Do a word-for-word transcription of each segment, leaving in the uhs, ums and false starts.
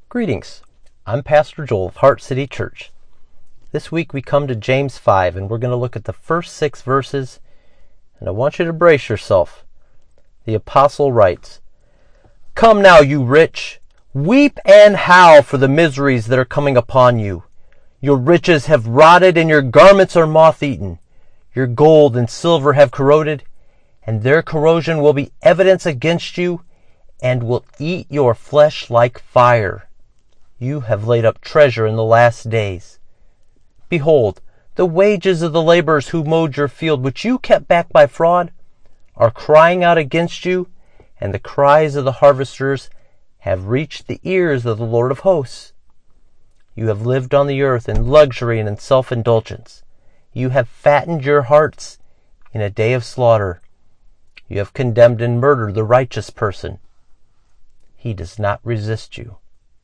Greetings. I'm Pastor Joel of Heart City Church. This week we come to James five, and we're going to look at the first six verses, and I want you to brace yourself. The apostle writes, "Come now, you rich, weep and howl for the miseries that are coming upon you. Your riches have rotted, and your garments are moth-eaten. Your gold and silver have corroded, and their corrosion will be evidence against you, and will eat your flesh like fire. You have laid up treasure in the last days. Behold, the wages of the laborers who mowed your field, which you kept back by fraud, are crying out against you, and the cries of the harvesters have reached the ears of the Lord of hosts. You have lived on the earth in luxury and in self-indulgence. You have fattened your hearts in a day of slaughter. You have condemned and murdered the righteous person. He does not resist you."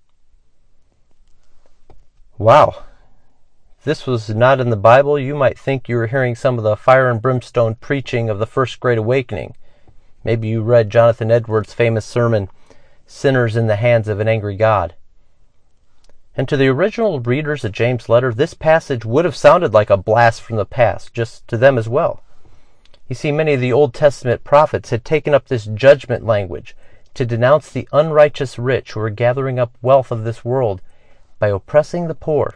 Wow. If this was not in the Bible, you might think you were hearing some of the fire and brimstone preaching of the First Great Awakening. Maybe you read Jonathan Edwards' famous sermon, "Sinners in the Hands of an Angry God." And to the original readers of James' letter, this passage would have sounded like a blast from the past, just to them as well. You see, many of the Old Testament prophets had taken up this judgment language to denounce the unrighteous rich who were gathering up wealth of this world by oppressing the poor.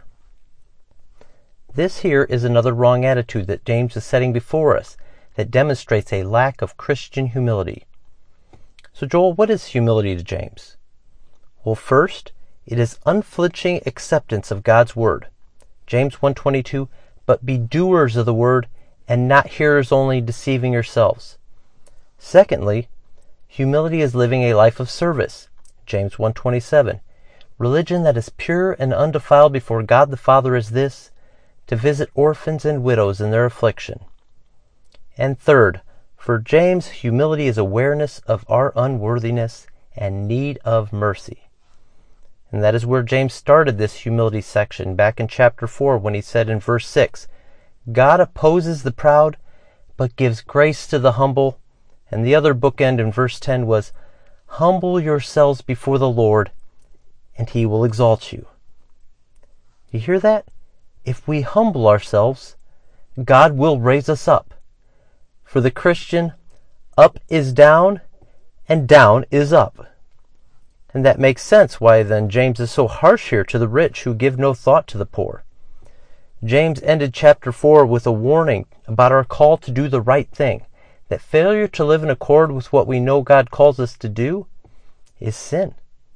This here is another wrong attitude that James is setting before us that demonstrates a lack of Christian humility. So Joel, what is humility to James? Well, first, it is unflinching acceptance of God's word. James one twenty-two, "But be doers of the word, and not hearers only, deceiving yourselves." Secondly, humility is living a life of service. James one twenty-seven, "Religion that is pure and undefiled before God the Father is this, to visit orphans and widows in their affliction." And third, for James, humility is awareness of our unworthiness and need of mercy. And that is where James started this humility section back in chapter four when he said in verse six, "God opposes the proud, but gives grace to the humble." And the other bookend in verse ten was, "Humble yourselves before the Lord, and he will exalt you." You hear that? If we humble ourselves, God will raise us up. For the Christian, up is down, and down is up. And that makes sense why then James is so harsh here to the rich who give no thought to the poor. James ended chapter four with a warning about our call to do the right thing, that failure to live in accord with what we know God calls us to do is sin.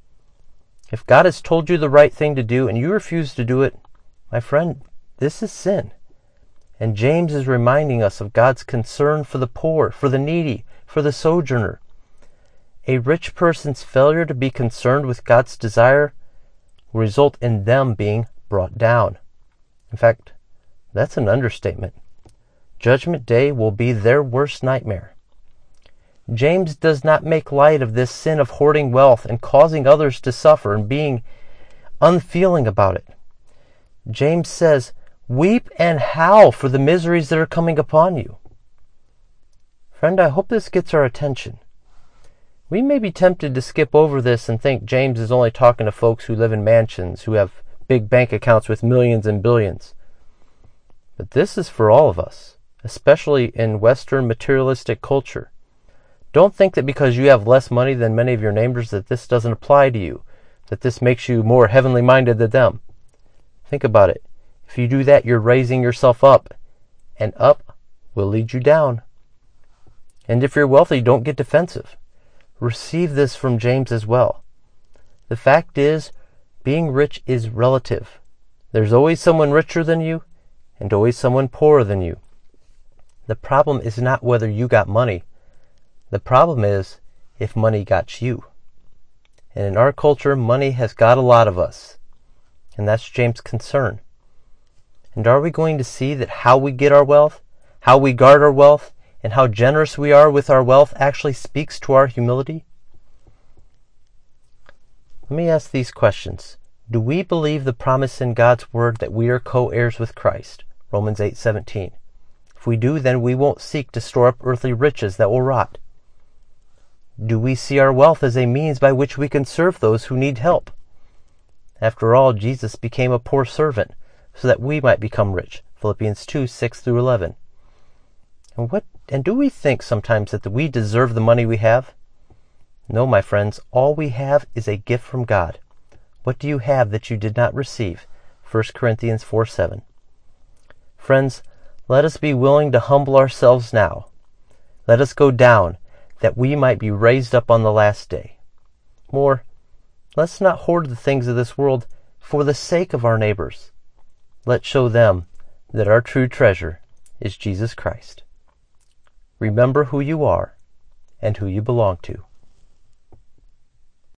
If God has told you the right thing to do and you refuse to do it, my friend, this is sin. And James is reminding us of God's concern for the poor, for the needy, for the sojourner. A rich person's failure to be concerned with God's desire will result in them being brought down. In fact, that's an understatement. Judgment Day will be their worst nightmare. James does not make light of this sin of hoarding wealth and causing others to suffer and being unfeeling about it. James says, "Weep and howl for the miseries that are coming upon you." Friend, I hope this gets our attention. We may be tempted to skip over this and think James is only talking to folks who live in mansions, who have big bank accounts with millions and billions. But this is for all of us, especially in Western materialistic culture. Don't think that because you have less money than many of your neighbors that this doesn't apply to you, that this makes you more heavenly minded than them. Think about it. If you do that, you're raising yourself up, and up will lead you down. And if you're wealthy, don't get defensive. Receive this from James as well. The fact is, being rich is relative. There's always someone richer than you, and always someone poorer than you. The problem is not whether you got money. The problem is if money got you. And in our culture, money has got a lot of us. And that's James' concern. And are we going to see that how we get our wealth, how we guard our wealth, and how generous we are with our wealth actually speaks to our humility? Let me ask these questions. Do we believe the promise in God's word that we are co-heirs with Christ? Romans eight seventeen. If we do, then we won't seek to store up earthly riches that will rot. Do we see our wealth as a means by which we can serve those who need help? After all, Jesus became a poor servant so that we might become rich. Philippians two, six through eleven. And what and do we think sometimes that we deserve the money we have? No, my friends, all we have is a gift from God. What do you have that you did not receive? First Corinthians four, seven. Friends, let us be willing to humble ourselves now. Let us go down, that we might be raised up on the last day. More, let's not hoard the things of this world for the sake of our neighbors. Let's show them that our true treasure is Jesus Christ. Remember who you are and who you belong to.